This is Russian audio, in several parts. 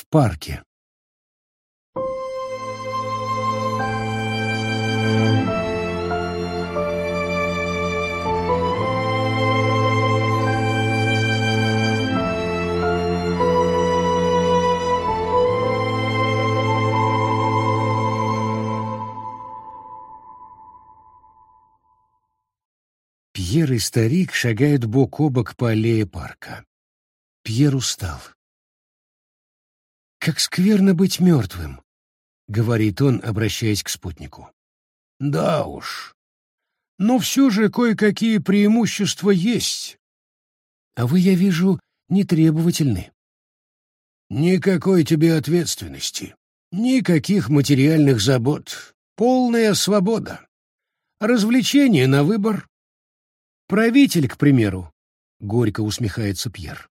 парке. Пьер и старик шагают бок о бок по аллее парка. Пьер устал. «Как скверно быть мертвым», — говорит он, обращаясь к спутнику. «Да уж. Но все же кое-какие преимущества есть». «А вы, я вижу, нетребовательны». «Никакой тебе ответственности, никаких материальных забот, полная свобода. Развлечения на выбор». «Правитель, к примеру», — горько усмехается Пьер.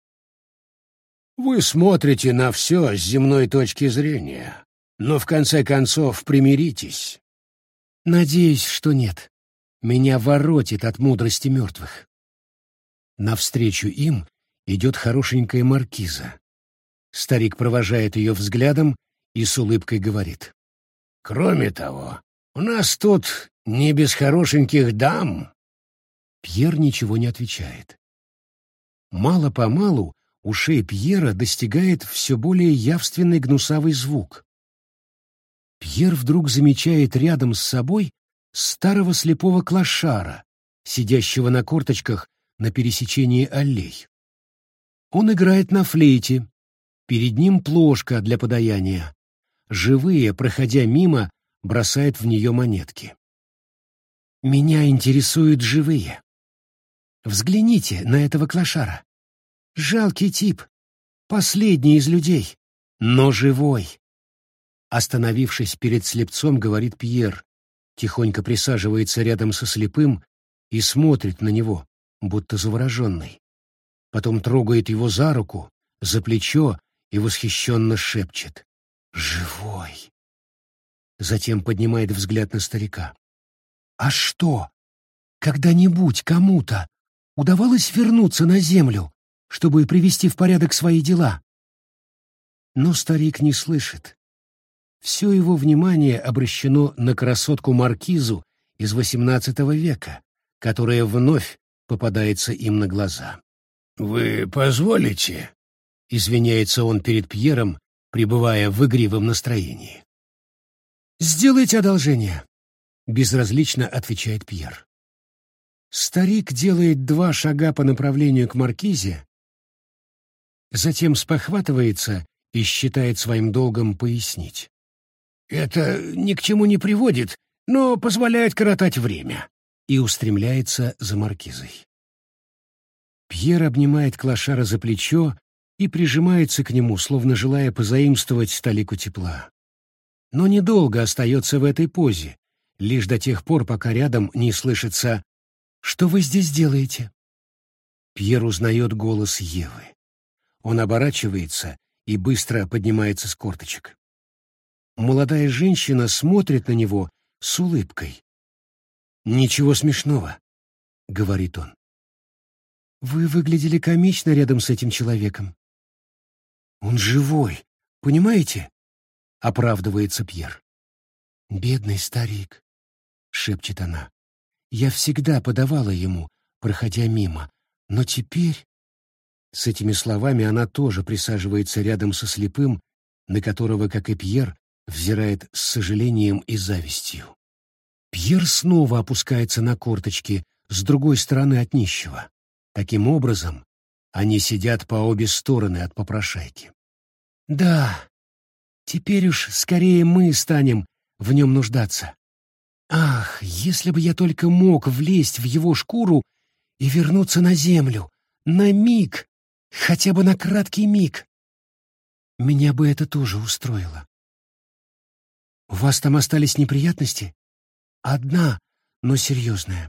«Вы смотрите на все с земной точки зрения, но в конце концов примиритесь». «Надеюсь, что нет. Меня воротит от мудрости мертвых». Навстречу им идет хорошенькая маркиза. Старик провожает ее взглядом и с улыбкой говорит. «Кроме того, у нас тут не без хорошеньких дам». Пьер ничего не отвечает. Мало-помалу ушей Пьера достигает все более явственный гнусавый звук. Пьер вдруг замечает рядом с собой старого слепого клошара, сидящего на корточках на пересечении аллей. Он играет на флейте. Перед ним плошка для подаяния. Живые, проходя мимо, бросают в нее монетки. Меня интересуют живые. Взгляните на этого клошара. Жалкий тип, последний из людей, но живой. Остановившись перед слепцом, говорит Пьер, тихонько присаживается рядом со слепым и смотрит на него, будто завороженный. Потом трогает его за руку, за плечо и восхищенно шепчет: «Живой!» Затем поднимает взгляд на старика. «А что, когда-нибудь кому-то удавалось вернуться на землю, чтобы привести в порядок свои дела?» Но старик не слышит. Все его внимание обращено на красотку-маркизу из XVIII века, которая вновь попадается им на глаза. «Вы позволите?» — извиняется он перед Пьером, пребывая в игривом настроении. «Сделайте одолжение», — безразлично отвечает Пьер. Старик делает 2 шага по направлению к маркизе, затем спохватывается и считает своим долгом пояснить. «Это ни к чему не приводит, но позволяет коротать время», и устремляется за маркизой. Пьер обнимает клошара за плечо и прижимается к нему, словно желая позаимствовать талику тепла. Но недолго остается в этой позе, лишь до тех пор, пока рядом не слышится: «Что вы здесь делаете?» Пьер узнает голос Евы. Он оборачивается и быстро поднимается с корточек. Молодая женщина смотрит на него с улыбкой. «Ничего смешного», — говорит он. «Вы выглядели комично рядом с этим человеком». «Он живой, понимаете?» — оправдывается Пьер. «Бедный старик», — шепчет она. «Я всегда подавала ему, проходя мимо, но теперь...» С этими словами она тоже присаживается рядом со слепым, на которого, как и Пьер, взирает с сожалением и завистью. Пьер снова опускается на корточки с другой стороны от нищего. Таким образом, они сидят по обе стороны от попрошайки. «Да, теперь уж скорее мы станем в нем нуждаться. Ах, если бы я только мог влезть в его шкуру и вернуться на землю, на миг, хотя бы на краткий миг. Меня бы это тоже устроило. У вас там остались неприятности? Одна, но серьезная».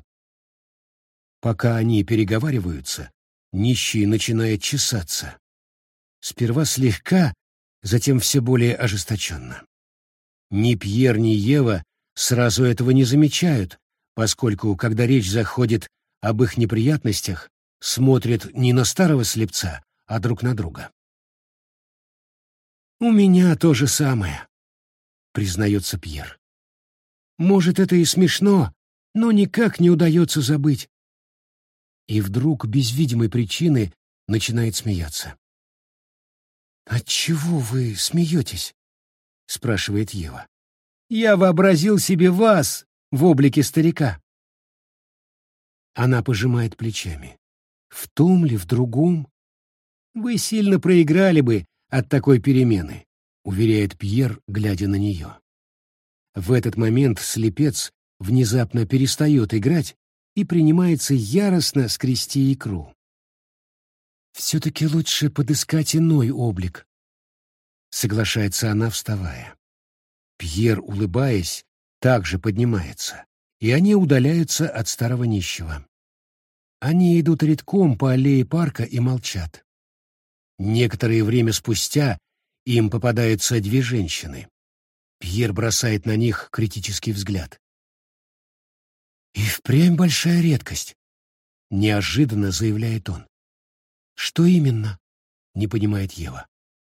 Пока они переговариваются, нищий начинает чесаться. Сперва слегка, затем все более ожесточенно. Ни Пьер, ни Ева сразу этого не замечают, поскольку, когда речь заходит об их неприятностях, смотрят не на старого слепца, а друг на друга. «У меня то же самое», — признается Пьер. «Может, это и смешно, но никак не удается забыть». И вдруг, без видимой причины, начинает смеяться. «Отчего вы смеетесь?» — спрашивает Ева. «Я вообразил себе вас в облике старика». Она пожимает плечами. «В том ли, в другом? Вы сильно проиграли бы от такой перемены», — уверяет Пьер, глядя на нее. В этот момент слепец внезапно перестает играть и принимается яростно скрести икру. «Все-таки лучше подыскать иной облик», — соглашается она, вставая. Пьер, улыбаясь, также поднимается, и они удаляются от старого нищего. Они идут редком по аллее парка и молчат. Некоторое время спустя им попадаются две женщины. Пьер бросает на них критический взгляд. «И впрямь большая редкость», — неожиданно заявляет он. «Что именно?» — не понимает Ева.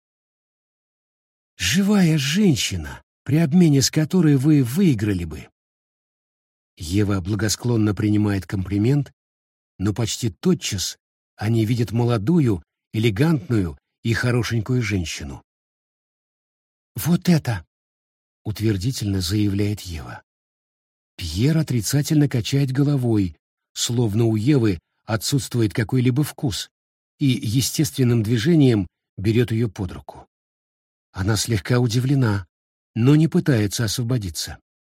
«Живая женщина, при обмене с которой вы выиграли бы». Ева благосклонно принимает комплимент, но почти тотчас они видят молодую, элегантную и хорошенькую женщину. «Вот это!» — утвердительно заявляет Ева. Пьер отрицательно качает головой, словно у Евы отсутствует какой-либо вкус, и естественным движением берет ее под руку. Она слегка удивлена, но не пытается освободиться.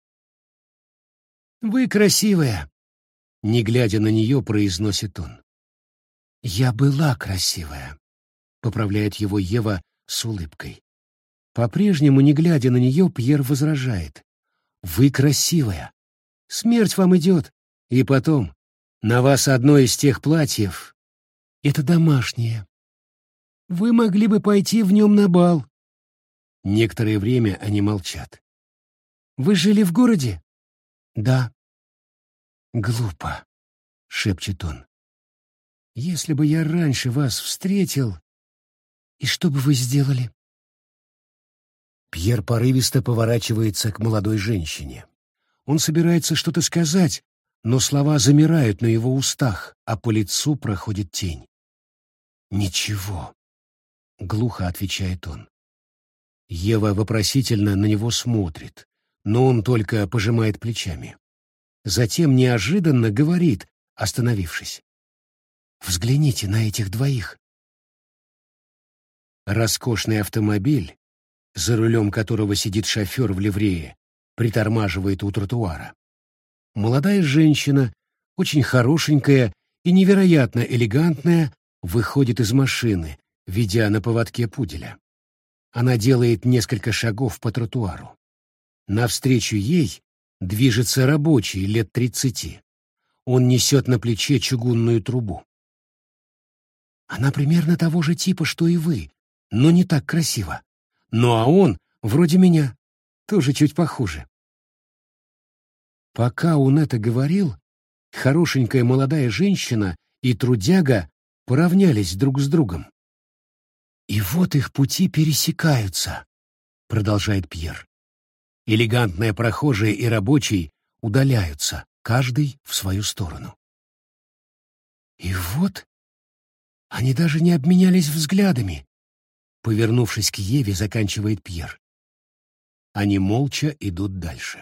«Вы красивая», — не глядя на нее, произносит он. «Я была красивая», — поправляет его Ева с улыбкой. По-прежнему, не глядя на нее, Пьер возражает. «Вы красивая. Смерть вам идет. И потом, на вас одно из тех платьев. Это домашнее. Вы могли бы пойти в нем на бал». Некоторое время они молчат. «Вы жили в городе?» «Да». «Глупо», — шепчет он. «Если бы я раньше вас встретил...» «И что бы вы сделали?» Пьер порывисто поворачивается к молодой женщине. Он собирается что-то сказать, но слова замирают на его устах, а по лицу проходит тень. «Ничего», — глухо отвечает он. Ева вопросительно на него смотрит, но он только пожимает плечами. Затем неожиданно говорит, остановившись. «Взгляните на этих двоих». Роскошный автомобиль, за рулем которого сидит шофер в ливрее, притормаживает у тротуара. Молодая женщина, очень хорошенькая и невероятно элегантная, выходит из машины, ведя на поводке пуделя. Она делает несколько шагов по тротуару. Навстречу ей движется рабочий лет 30. Он несет на плече чугунную трубу. Она примерно того же типа, что и вы, но не так красиво. Ну а он, вроде меня, тоже чуть похуже. Пока он это говорил, хорошенькая молодая женщина и трудяга поравнялись друг с другом. «И вот их пути пересекаются», — продолжает Пьер. Элегантная прохожая и рабочий удаляются, каждый в свою сторону. «И вот они даже не обменялись взглядами», — повернувшись к Еве, заканчивает Пьер. Они молча идут дальше.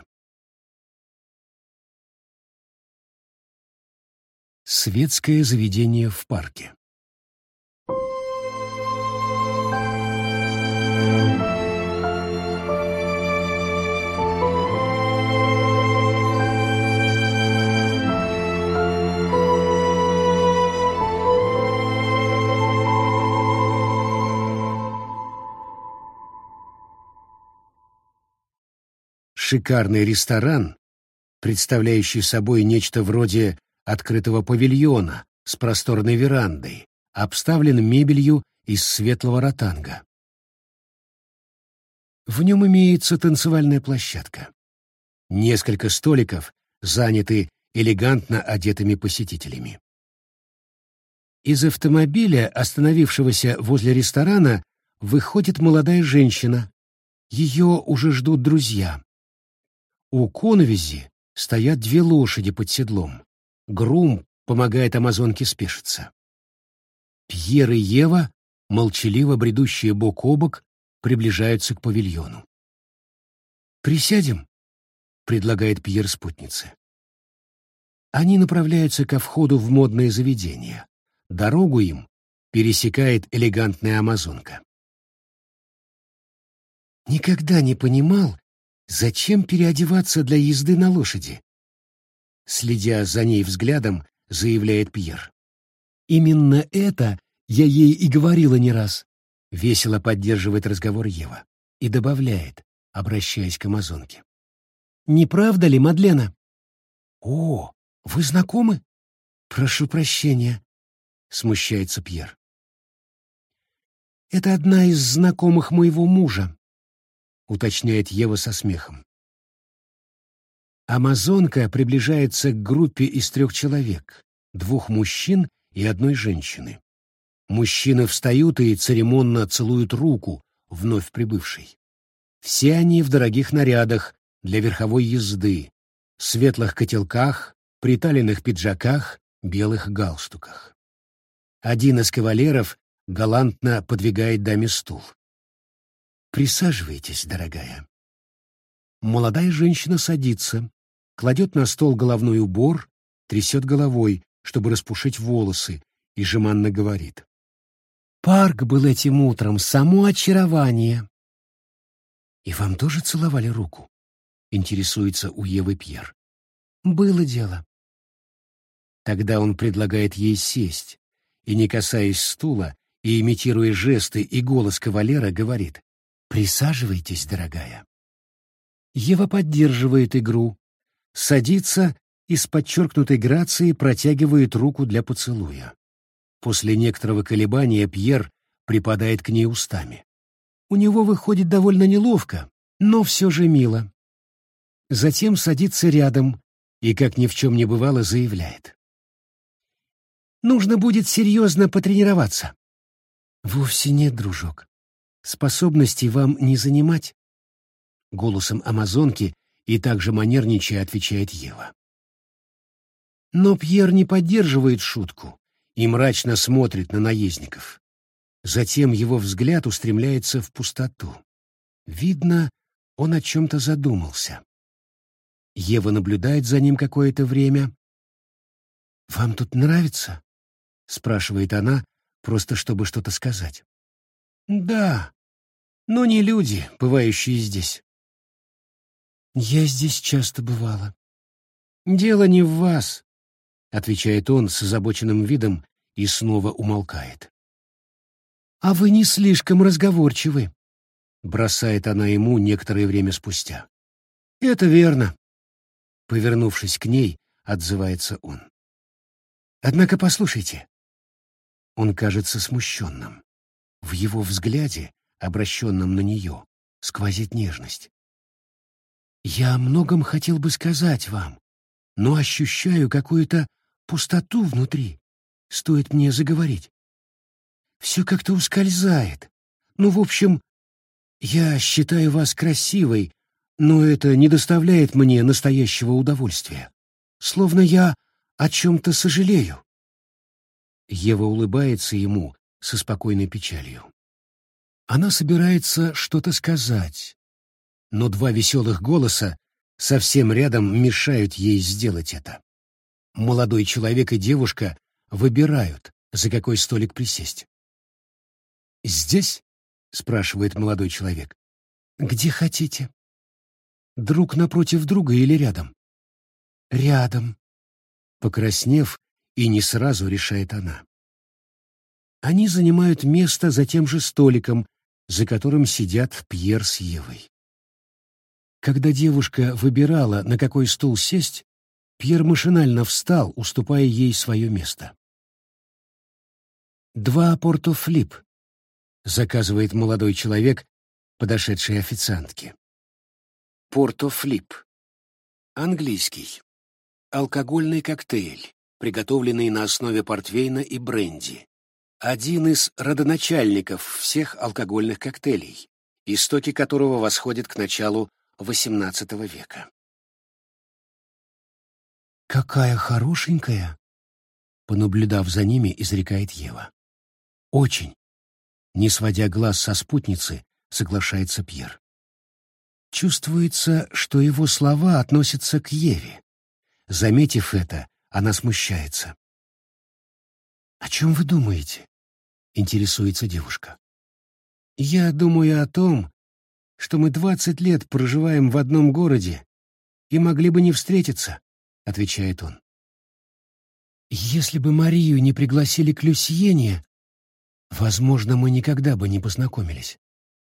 Светское заведение в парке. Шикарный ресторан, представляющий собой нечто вроде открытого павильона с просторной верандой, обставлен мебелью из светлого ротанга. В нем имеется танцевальная площадка. Несколько столиков заняты элегантно одетыми посетителями. Из автомобиля, остановившегося возле ресторана, выходит молодая женщина. Ее уже ждут друзья. У коновизи стоят две лошади под седлом. Грум помогает амазонке спешиться. Пьер и Ева, молчаливо бредущие бок о бок, приближаются к павильону. «Присядем», — предлагает Пьер спутнице. Они направляются ко входу в модное заведение. Дорогу им пересекает элегантная амазонка. «Никогда не понимал, зачем переодеваться для езды на лошади», — следя за ней взглядом, заявляет Пьер. «Именно это я ей и говорила не раз», — весело поддерживает разговор Ева и добавляет, обращаясь к амазонке. «Не правда ли, Мадлена?» «О, вы знакомы?» «Прошу прощения», — смущается Пьер. «Это одна из знакомых моего мужа», — уточняет Ева со смехом. Амазонка приближается к группе из 3 человек, 2 мужчин и 1 женщины. Мужчины встают и церемонно целуют руку вновь прибывшей. Все они в дорогих нарядах для верховой езды, светлых котелках, приталенных пиджаках, белых галстуках. Один из кавалеров галантно подвигает даме стул. «Присаживайтесь, дорогая». Молодая женщина садится, кладет на стол головной убор, трясет головой, чтобы распушить волосы, и жеманно говорит. «Парк был этим утром само очарование». «И вам тоже целовали руку?» — интересуется у Евы Пьер. «Было дело». Тогда он предлагает ей сесть, и, не касаясь стула, и имитируя жесты и голос кавалера, говорит: «Присаживайтесь, дорогая». Ева поддерживает игру, садится и с подчеркнутой грацией протягивает руку для поцелуя. После некоторого колебания Пьер припадает к ней устами. У него выходит довольно неловко, но все же мило. Затем садится рядом и, как ни в чем не бывало, заявляет: «Нужно будет серьезно потренироваться». «Вовсе нет, дружок. Способностей вам не занимать», — голосом амазонки и также манерничая отвечает Ева. Но Пьер не поддерживает шутку и мрачно смотрит на наездников. Затем его взгляд устремляется в пустоту. Видно, он о чем-то задумался. Ева наблюдает за ним какое-то время. «Вам тут нравится?» — спрашивает она, просто чтобы что-то сказать. «Да, но не люди, бывающие здесь». «Я здесь часто бывала». «Дело не в вас», — отвечает он с озабоченным видом и снова умолкает. «А вы не слишком разговорчивы», — бросает она ему некоторое время спустя. «Это верно», — повернувшись к ней, отзывается он. «Однако послушайте». Он кажется смущенным. В его взгляде, обращенном на нее, сквозит нежность. «Я о многом хотел бы сказать вам, но ощущаю какую-то пустоту внутри. Стоит мне заговорить. Все как-то ускользает. Ну, в общем, я считаю вас красивой, но это не доставляет мне настоящего удовольствия. Словно я о чем-то сожалею». Ева улыбается ему со спокойной печалью. Она собирается что-то сказать, но 2 веселых голоса совсем рядом мешают ей сделать это. Молодой человек и девушка выбирают, за какой столик присесть. «Здесь?» — спрашивает молодой человек. «Где хотите. Друг напротив друга или рядом?» «Рядом», — покраснев, и не сразу решает она. Они занимают место за тем же столиком, за которым сидят Пьер с Евой. Когда девушка выбирала, на какой стул сесть, Пьер машинально встал, уступая ей свое место. «2 порто-флип», — заказывает молодой человек, подошедшей официантке. Порто-флип. Английский. Алкогольный коктейль, приготовленный на основе портвейна и бренди. один из родоначальников всех алкогольных коктейлей, истоки которого восходят к началу XVIII века. «Какая хорошенькая!» — понаблюдав за ними, изрекает Ева. «Очень!» — не сводя глаз со спутницы, соглашается Пьер. Чувствуется, что его слова относятся к Еве. Заметив это, она смущается. «О чем вы думаете?» — интересуется девушка. «Я думаю о том, что мы 20 лет проживаем в одном городе и могли бы не встретиться», — отвечает он. «Если бы Марию не пригласили к Люсьене, возможно, мы никогда бы не познакомились».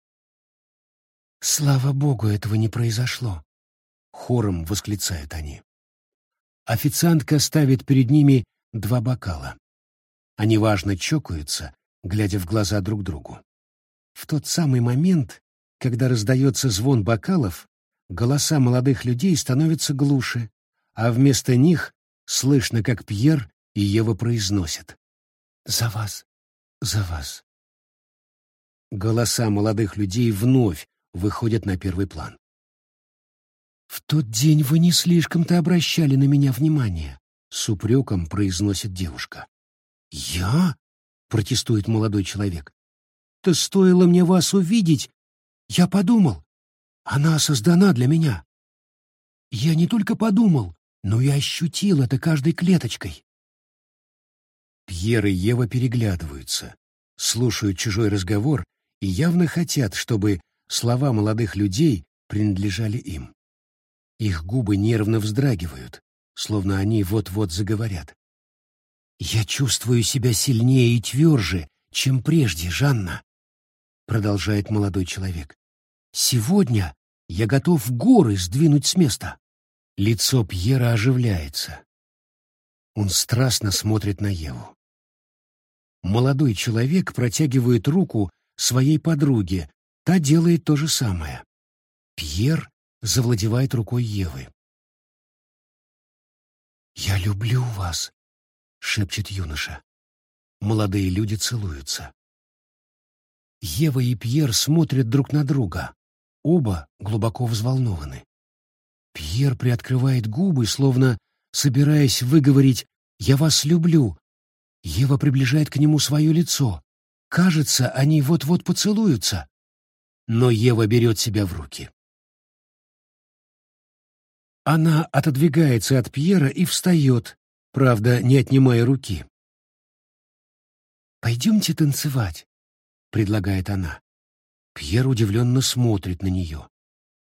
«Слава Богу, этого не произошло», — хором восклицают они. Официантка ставит перед ними 2 бокала. Они важно чокаются, глядя в глаза друг другу. В тот самый момент, когда раздается звон бокалов, голоса молодых людей становятся глуше, а вместо них слышно, как Пьер и Ева произносят: «За вас, за вас». Голоса молодых людей вновь выходят на первый план. «В тот день вы не слишком-то обращали на меня внимание», — с упреком произносит девушка. «Я?» — протестует молодой человек. «Да стоило мне вас увидеть, я подумал, она создана для меня. Я не только подумал, но и ощутил это каждой клеточкой». Пьер и Ева переглядываются, слушают чужой разговор и явно хотят, чтобы слова молодых людей принадлежали им. Их губы нервно вздрагивают, словно они вот-вот заговорят. «Я чувствую себя сильнее и тверже, чем прежде, Жанна», — продолжает молодой человек. «Сегодня я готов горы сдвинуть с места». Лицо Пьера оживляется. Он страстно смотрит на Еву. Молодой человек протягивает руку своей подруге, та делает то же самое. Пьер завладевает рукой Евы. «Я люблю вас», — шепчет юноша. Молодые люди целуются. Ева и Пьер смотрят друг на друга. Оба глубоко взволнованы. Пьер приоткрывает губы, словно собираясь выговорить «Я вас люблю». Ева приближает к нему свое лицо. Кажется, они вот-вот поцелуются. Но Ева берет себя в руки. Она отодвигается от Пьера и встает, правда, не отнимая руки. «Пойдемте танцевать», — предлагает она. Пьер удивленно смотрит на нее.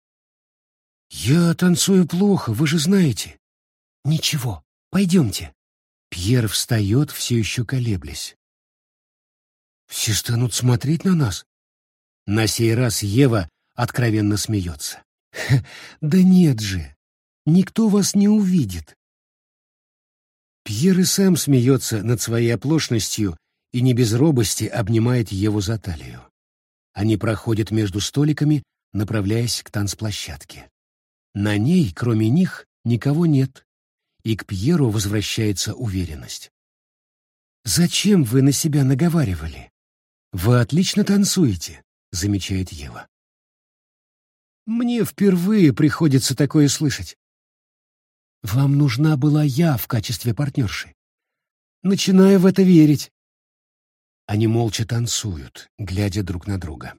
«Я танцую плохо, вы же знаете». «Ничего, пойдемте». Пьер встает, все еще колеблясь. «Все станут смотреть на нас?» На сей раз Ева откровенно смеется. «Да нет же, никто вас не увидит». Пьер и сам смеется над своей оплошностью и не без робости обнимает Еву за талию. Они проходят между столиками, направляясь к танцплощадке. На ней, кроме них, никого нет, и к Пьеру возвращается уверенность. «Зачем вы на себя наговаривали? Вы отлично танцуете», — замечает Ева. «Мне впервые приходится такое слышать. Вам нужна была я в качестве партнерши. Начинаю в это верить». Они молча танцуют, глядя друг на друга.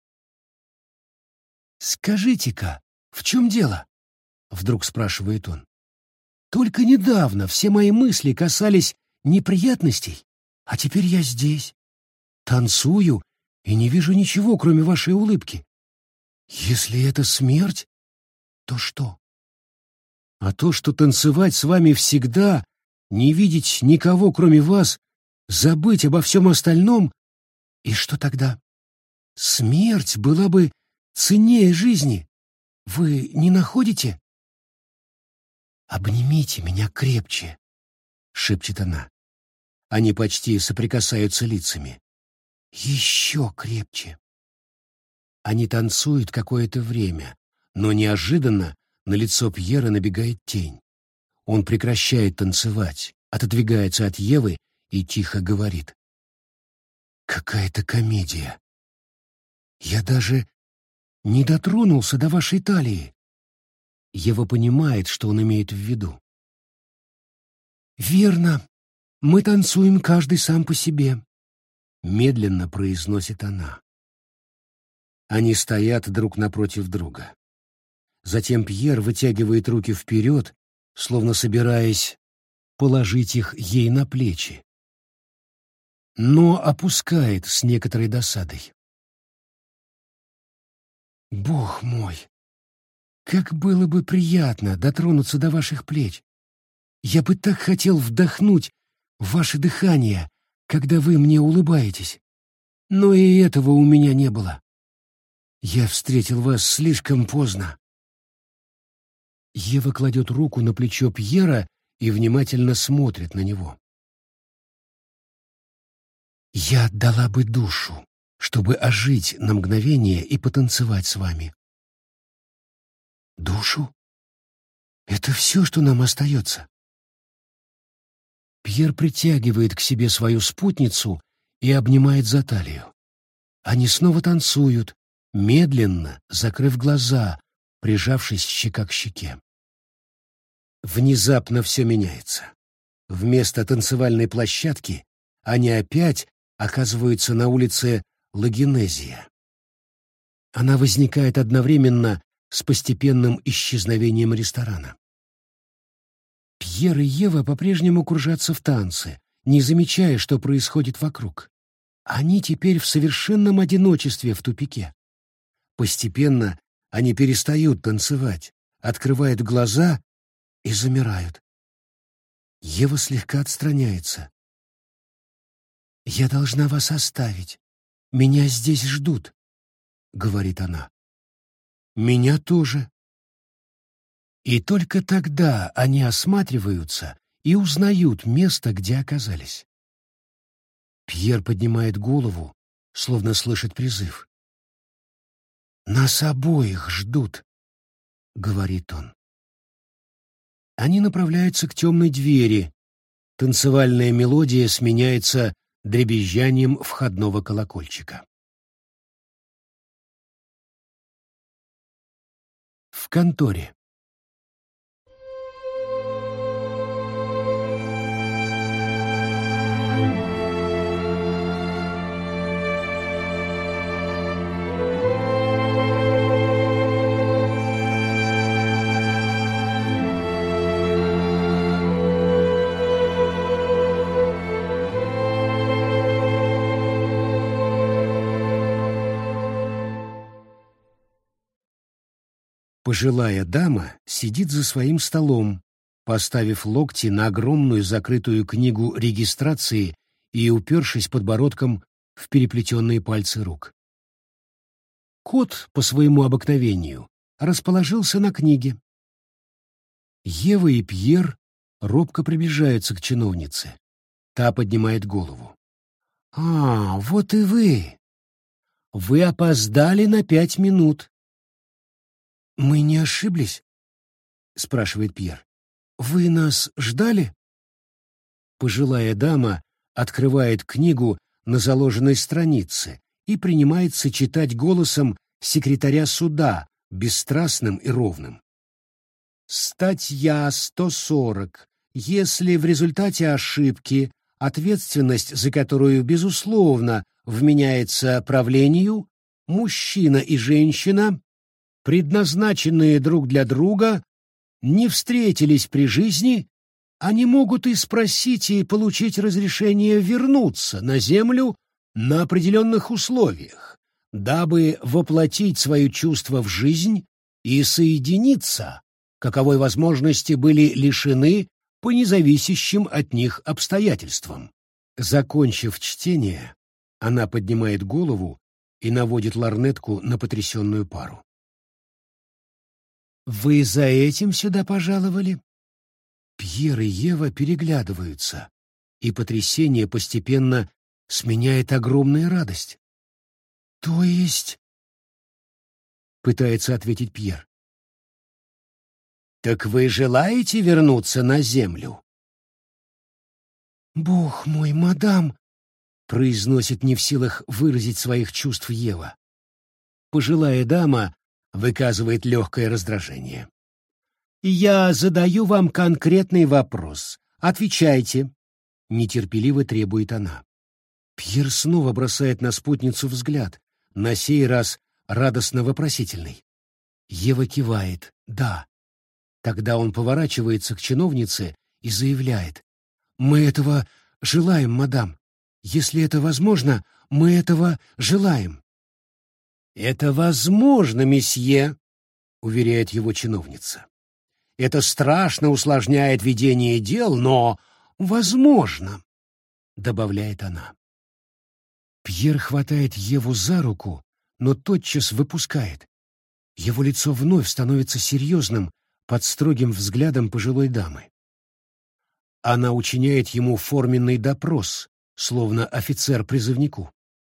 «Скажите-ка, в чем дело?» — вдруг спрашивает он. «Только недавно все мои мысли касались неприятностей, а теперь я здесь. Танцую и не вижу ничего, кроме вашей улыбки. Если это смерть, то что? А то, что танцевать с вами всегда, не видеть никого, кроме вас, забыть обо всем остальном, и что тогда? Смерть была бы ценнее жизни. Вы не находите?» «Обнимите меня крепче», — шепчет она. Они почти соприкасаются лицами. «Еще крепче». Они танцуют какое-то время, но неожиданно на лицо Пьера набегает тень. Он прекращает танцевать, отодвигается от Евы и тихо говорит: Какая-то комедия. Я даже не дотронулся до вашей талии. Ева понимает, что он имеет в виду. «Верно. Мы танцуем каждый сам по себе», — медленно произносит она. Они стоят друг напротив друга. Затем Пьер вытягивает руки вперед, словно собираясь положить их ей на плечи, но опускает с некоторой досадой. «Бог мой, как было бы приятно дотронуться до ваших плеч! Я бы так хотел вдохнуть ваше дыхание, когда вы мне улыбаетесь. Но и этого у меня не было. Я встретил вас слишком поздно». Ева кладет руку на плечо Пьера и внимательно смотрит на него. «Я отдала бы душу, чтобы ожить на мгновение и потанцевать с вами». «Душу? Это все, что нам остается?» Пьер притягивает к себе свою спутницу и обнимает за талию. Они снова танцуют, медленно, закрыв глаза, прижавшись щека к щеке. Внезапно все меняется. Вместо танцевальной площадки они опять оказываются на улице Лагенезия. Она возникает одновременно с постепенным исчезновением ресторана. Пьер и Ева по-прежнему кружатся в танце, не замечая, что происходит вокруг. Они теперь в совершенном одиночестве в тупике. Постепенно они перестают танцевать, открывают глаза и замирают. Ева слегка отстраняется. «Я должна вас оставить. Меня здесь ждут», — говорит она. «Меня тоже». И только тогда они осматриваются и узнают место, где оказались. Пьер поднимает голову, словно слышит призыв. «Нас обоих ждут», — говорит он. Они направляются к темной двери. Танцевальная мелодия сменяется дребезжанием входного колокольчика. В конторе. Пожилая дама сидит за своим столом, поставив локти на огромную закрытую книгу регистрации и упершись подбородком в переплетенные пальцы рук. Кот, по своему обыкновению, расположился на книге. Ева и Пьер робко приближаются к чиновнице. Та поднимает голову. «А, вот и вы! Вы опоздали на 5 минут». «Мы не ошиблись?» — спрашивает Пьер. «Вы нас ждали?» Пожилая дама открывает книгу на заложенной странице и принимается читать голосом секретаря суда, бесстрастным и ровным. Статья 140. Если в результате ошибки, ответственность за которую, безусловно, вменяется правлению, мужчина и женщина, предназначенные друг для друга, не встретились при жизни, они могут и спросить и получить разрешение вернуться на землю на определенных условиях, дабы воплотить свое чувство в жизнь и соединиться, каковой возможности были лишены по независящим от них обстоятельствам. Закончив чтение, она поднимает голову и наводит лорнетку на потрясенную пару. «Вы за этим сюда пожаловали?» Пьер и Ева переглядываются, и потрясение постепенно сменяет огромная радость. «То есть...» — пытается ответить Пьер. «Так вы желаете вернуться на землю?» «Бог мой, мадам, произносит не в силах выразить своих чувств Ева. Пожилая дама выказывает легкое раздражение. «Я задаю вам конкретный вопрос. Отвечайте», — нетерпеливо требует она. Пьер снова бросает на спутницу взгляд, на сей раз радостно-вопросительный. Ева кивает «да». Тогда он поворачивается к чиновнице и заявляет: «Мы этого желаем, мадам. Если это возможно, мы этого желаем». «Это возможно, месье», — уверяет его чиновница. «Это страшно усложняет ведение дел, но возможно», — добавляет она. Пьер хватает Еву за руку, но тотчас выпускает. Его лицо вновь становится серьезным под строгим взглядом пожилой дамы. Она учиняет ему форменный допрос, словно офицер призывнику.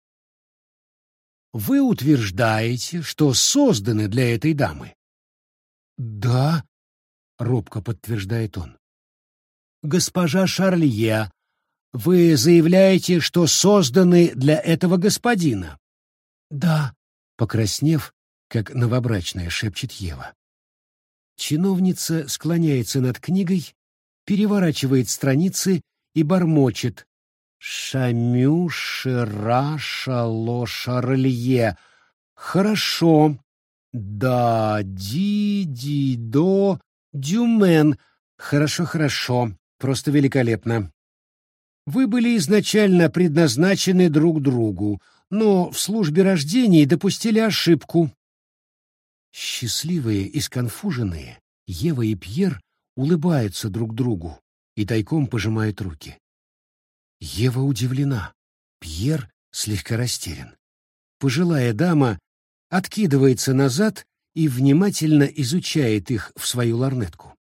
«Вы утверждаете, что созданы для этой дамы?» «Да», — робко подтверждает он. «Госпожа Шарлье, вы заявляете, что созданы для этого господина?» «Да», — покраснев, как новобрачная, шепчет Ева. Чиновница склоняется над книгой, переворачивает страницы и бормочет: «Шамю, Шира, Шало, Шарлье. Хорошо. Да, ди, до, дюмен. Хорошо, хорошо. Просто великолепно. Вы были изначально предназначены друг другу, но в службе рождений допустили ошибку». Счастливые и сконфуженные, Ева и Пьер улыбаются друг другу и тайком пожимают руки. Ева удивлена, Пьер слегка растерян. Пожилая дама откидывается назад и внимательно изучает их в свою лорнетку.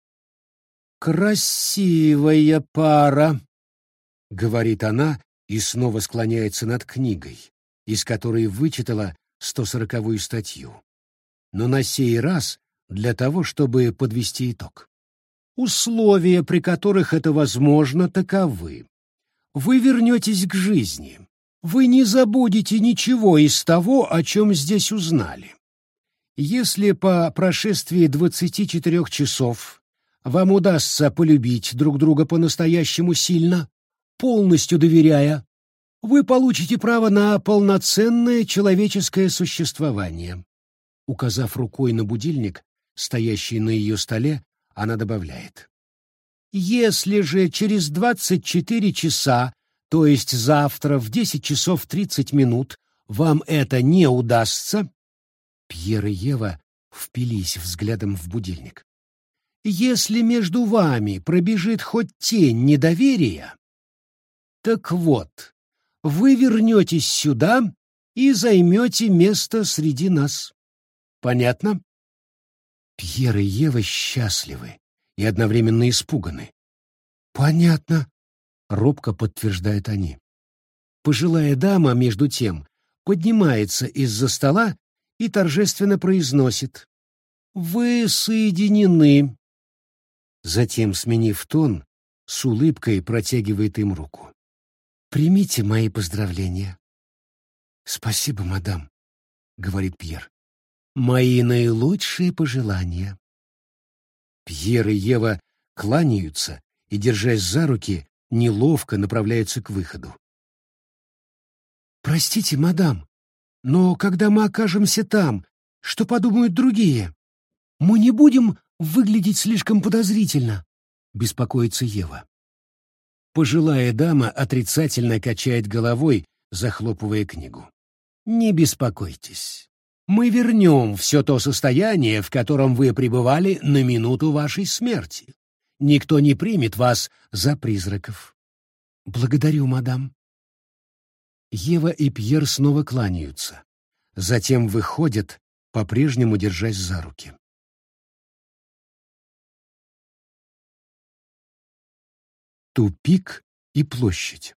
«Красивая пара», — говорит она и снова склоняется над книгой, из которой вычитала 140-ю статью. Но на сей раз для того, чтобы подвести итог. Условия, при которых это возможно, таковы. Вы вернетесь к жизни. Вы не забудете ничего из того, о чем здесь узнали. Если по прошествии 24 часов вам удастся полюбить друг друга по-настоящему сильно, полностью доверяя, вы получите право на полноценное человеческое существование. Указав рукой на будильник, стоящий на ее столе, она добавляет: «Если же через 24 часа, то есть завтра в 10 часов 30 минут, вам это не удастся...» Пьер и Ева впились взглядом в будильник. «Если между вами пробежит хоть тень недоверия, так вот, вы вернетесь сюда и займете место среди нас. Понятно?» Пьер и Ева счастливы и одновременно испуганы. «Понятно», — робко подтверждают они. Пожилая дама, между тем, поднимается из-за стола и торжественно произносит: «Вы соединены». Затем, сменив тон, с улыбкой протягивает им руку. «Примите мои поздравления». «Спасибо, мадам», — говорит Пьер. «Мои наилучшие пожелания». Пьер и Ева кланяются и, держась за руки, неловко направляются к выходу. «Простите, мадам, но когда мы окажемся там, что подумают другие? Мы не будем выглядеть слишком подозрительно?» — беспокоится Ева. Пожилая дама отрицательно качает головой, захлопывая книгу. «Не беспокойтесь. Мы вернем все то состояние, в котором вы пребывали на минуту вашей смерти. Никто не примет вас за призраков». «Благодарю, мадам». Ева и Пьер снова кланяются. Затем выходят, по-прежнему держась за руки. Тупик и площадь.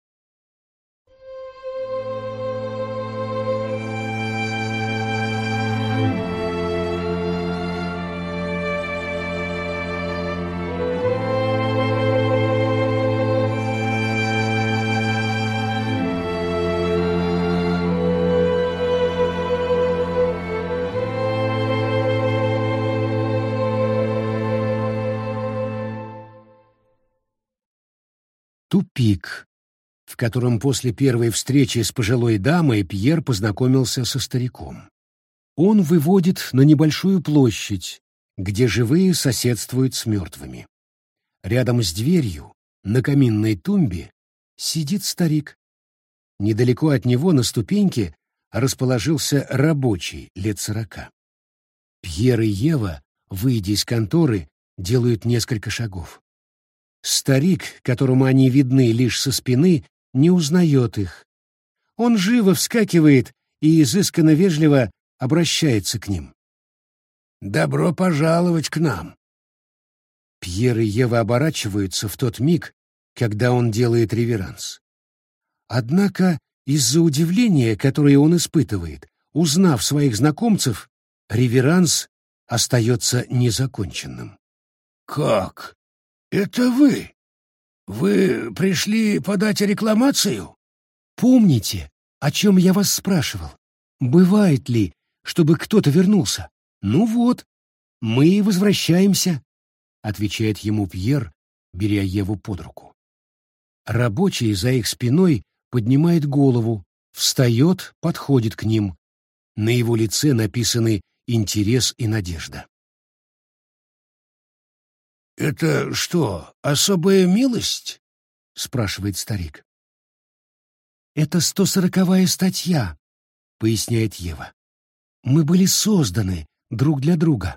тупик, в котором после первой встречи с пожилой дамой Пьер познакомился со стариком. Он выводит на небольшую площадь, где живые соседствуют с мертвыми. Рядом с дверью, на каминной тумбе, сидит старик. Недалеко от него на ступеньке расположился рабочий лет 40. Пьер и Ева, выйдя из конторы, делают несколько шагов. Старик, которому они видны лишь со спины, не узнает их. Он живо вскакивает и изысканно вежливо обращается к ним. «Добро пожаловать к нам!» Пьер и Ева оборачиваются в тот миг, когда он делает реверанс. Однако из-за удивления, которое он испытывает, узнав своих знакомцев, реверанс остается незаконченным. «Как? Это вы? Вы пришли подать рекламацию?» «Помните, о чем я вас спрашивал? Бывает ли, чтобы кто-то вернулся? Ну вот, мы и возвращаемся», — отвечает ему Пьер, беря Еву под руку. Рабочий за их спиной поднимает голову, встает, подходит к ним. На его лице написаны интерес и надежда. «Это что, особая милость?» — спрашивает старик. «Это 140-я статья», — поясняет Ева. «Мы были созданы друг для друга».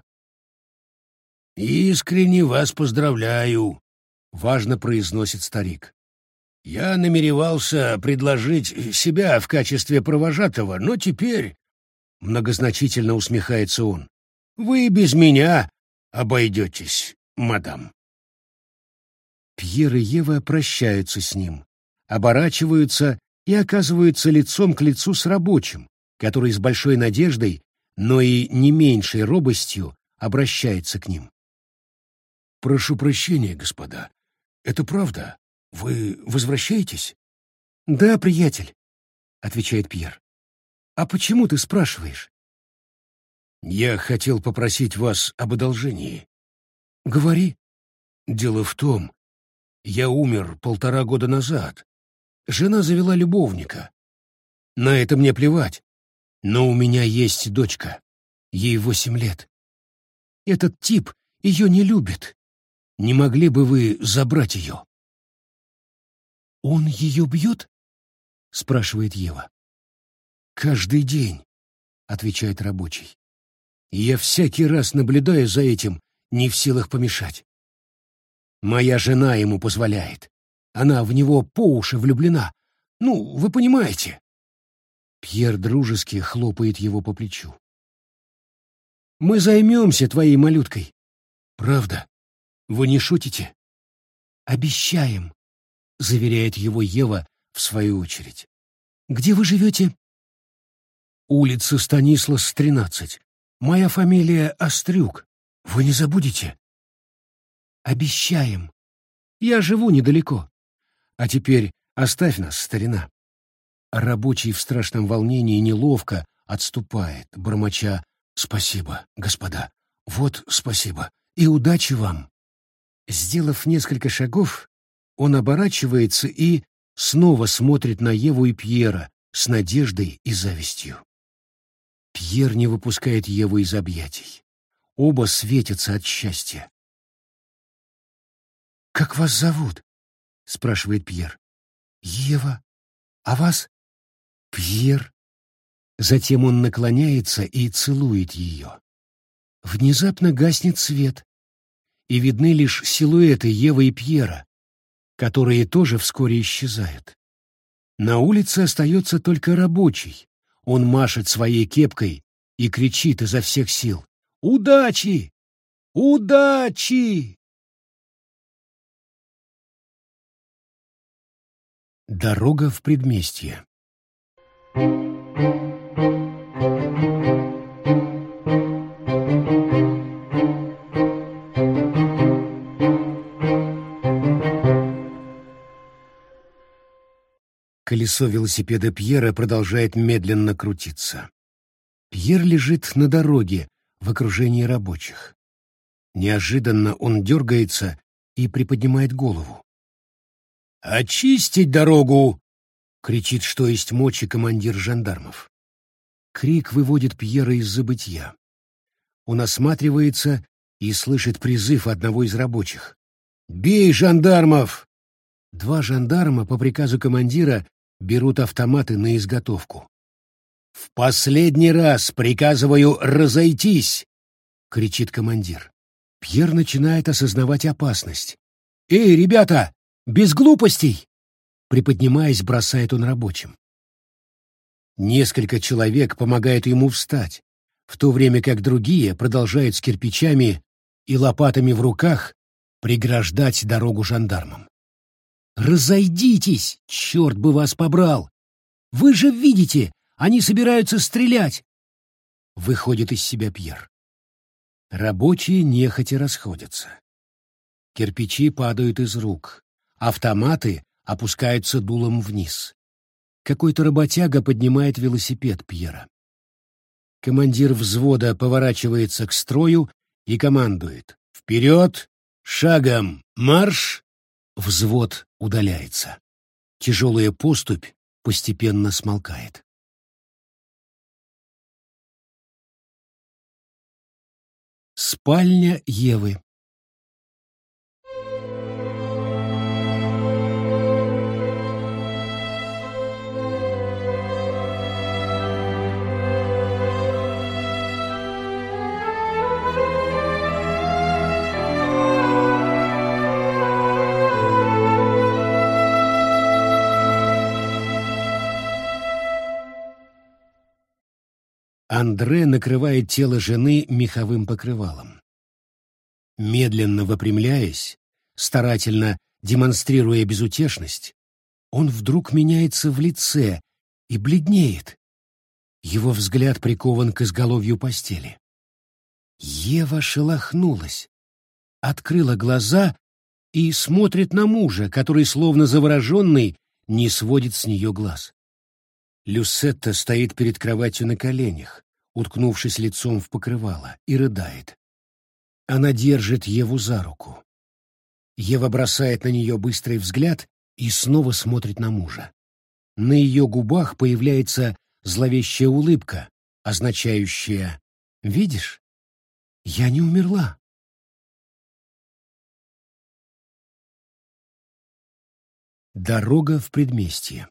«Искренне вас поздравляю», — важно произносит старик. «Я намеревался предложить себя в качестве провожатого, но теперь...» — многозначительно усмехается он. «Вы без меня обойдетесь, мадам». Пьер и Ева прощаются с ним, оборачиваются и оказываются лицом к лицу с рабочим, который с большой надеждой, но и не меньшей робостью обращается к ним. «Прошу прощения, господа. Это правда? Вы возвращаетесь?» «Да, приятель», — отвечает Пьер. «А почему ты спрашиваешь?» «Я хотел попросить вас об одолжении». «Говори». «Дело в том, я умер 1,5 года назад. Жена завела любовника. На это мне плевать. Но у меня есть дочка. Ей 8 лет. Этот тип ее не любит. Не могли бы вы забрать ее?» «Он ее бьет?» — спрашивает Ева. «Каждый день», — отвечает рабочий. «И я всякий раз наблюдаю за этим, не в силах помешать. Моя жена ему позволяет. Она в него по уши влюблена. Ну, вы понимаете». Пьер дружески хлопает его по плечу. «Мы займемся твоей малюткой. Правда? Вы не шутите?» «Обещаем», — заверяет его Ева в свою очередь. «Где вы живете?» «Улица Станислас, 13. Моя фамилия Острюк. Вы не забудете?» «Обещаем. Я живу недалеко. А теперь оставь нас, старина». Рабочий в страшном волнении неловко отступает, бормоча: «Спасибо, господа. Вот спасибо. И удачи вам». Сделав несколько шагов, он оборачивается и снова смотрит на Еву и Пьера с надеждой и завистью. Пьер не выпускает Еву из объятий. Оба светятся от счастья. «Как вас зовут?» — спрашивает Пьер. «Ева. А вас?» «Пьер». Затем он наклоняется и целует ее. Внезапно гаснет свет, и видны лишь силуэты Евы и Пьера, которые тоже вскоре исчезают. На улице остается только рабочий. Он машет своей кепкой и кричит изо всех сил: «Удачи! Удачи!» Дорога в предместье. Колесо велосипеда Пьера продолжает медленно крутиться. Пьер лежит на дороге в окружении рабочих. Неожиданно он дергается и приподнимает голову. «Очистить дорогу!» — кричит, что есть мочи, командир жандармов. Крик выводит Пьера из забытья. Он осматривается и слышит призыв одного из рабочих. «Бей жандармов!» Два жандарма по приказу командира берут автоматы на изготовку. «В последний раз приказываю разойтись!» — кричит командир. Пьер начинает осознавать опасность. «Эй, ребята, без глупостей!» Приподнимаясь, бросает он рабочим. Несколько человек помогают ему встать, в то время как другие продолжают с кирпичами и лопатами в руках преграждать дорогу жандармам. «Разойдитесь! Черт бы вас побрал! Вы же видите, они собираются стрелять!» Выходит из себя Пьер. Рабочие нехотя расходятся. Кирпичи падают из рук, автоматы опускаются дулом вниз. Какой-то работяга поднимает велосипед Пьера. Командир взвода поворачивается к строю и командует: «Вперед! Шагом! Марш!» Взвод удаляется. Тяжелая поступь постепенно смолкает. Спальня Евы. Андре накрывает тело жены меховым покрывалом. Медленно выпрямляясь, старательно демонстрируя безутешность, он вдруг меняется в лице и бледнеет. Его взгляд прикован к изголовью постели. Ева шелохнулась, открыла глаза и смотрит на мужа, который, словно завороженный, не сводит с нее глаз. Люсетта стоит перед кроватью на коленях, уткнувшись лицом в покрывало, и рыдает. Она держит Еву за руку. Ева бросает на нее быстрый взгляд и снова смотрит на мужа. На ее губах появляется зловещая улыбка, означающая: «Видишь, я не умерла». Дорога в предместье.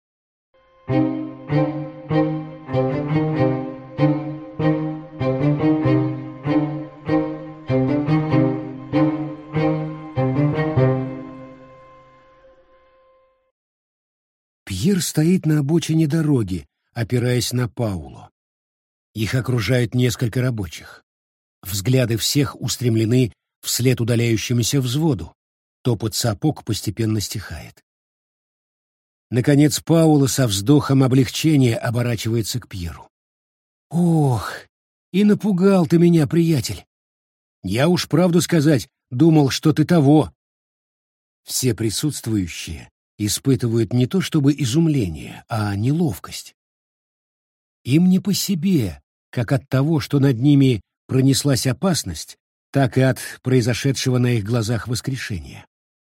Пьер стоит на обочине дороги, опираясь на Пауло. Их окружает несколько рабочих. Взгляды всех устремлены вслед удаляющемуся взводу. Топот сапог постепенно стихает. Наконец Пауло со вздохом облегчения оборачивается к Пьеру. «Ох, и напугал ты меня, приятель! Я уж правду сказать, думал, что ты того!» Все присутствующие испытывают не то чтобы изумление, а неловкость. Им не по себе, как от того, что над ними пронеслась опасность, так и от произошедшего на их глазах воскрешения.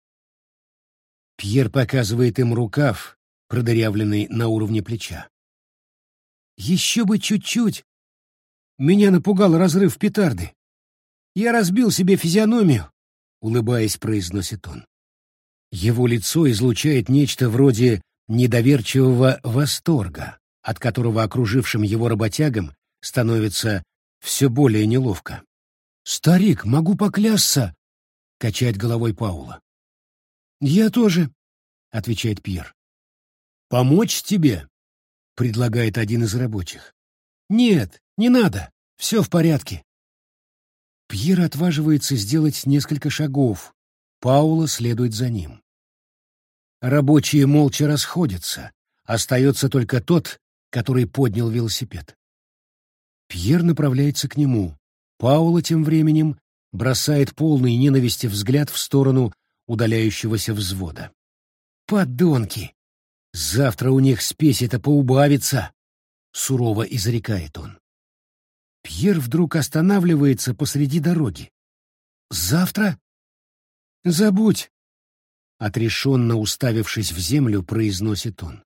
Пьер показывает им рукав, продырявленный на уровне плеча. «Еще бы чуть-чуть! Меня напугал разрыв петарды. Я разбил себе физиономию», — улыбаясь, произносит он. Его лицо излучает нечто вроде недоверчивого восторга, от которого окружившим его работягам становится все более неловко. «Старик, могу поклясться!» — качает головой Паула. «Я тоже», — отвечает Пьер. «Помочь тебе?» — предлагает один из рабочих. «Нет, не надо, все в порядке». Пьер отваживается сделать несколько шагов. Паула следует за ним. Рабочие молча расходятся. Остается только тот, который поднял велосипед. Пьер направляется к нему. Паула тем временем бросает полный ненависти взгляд в сторону удаляющегося взвода. «Подонки! Завтра у них спесь-то поубавится!» — сурово изрекает он. Пьер вдруг останавливается посреди дороги. «Завтра? Забудь!» — Отрешенно уставившись в землю, произносит он.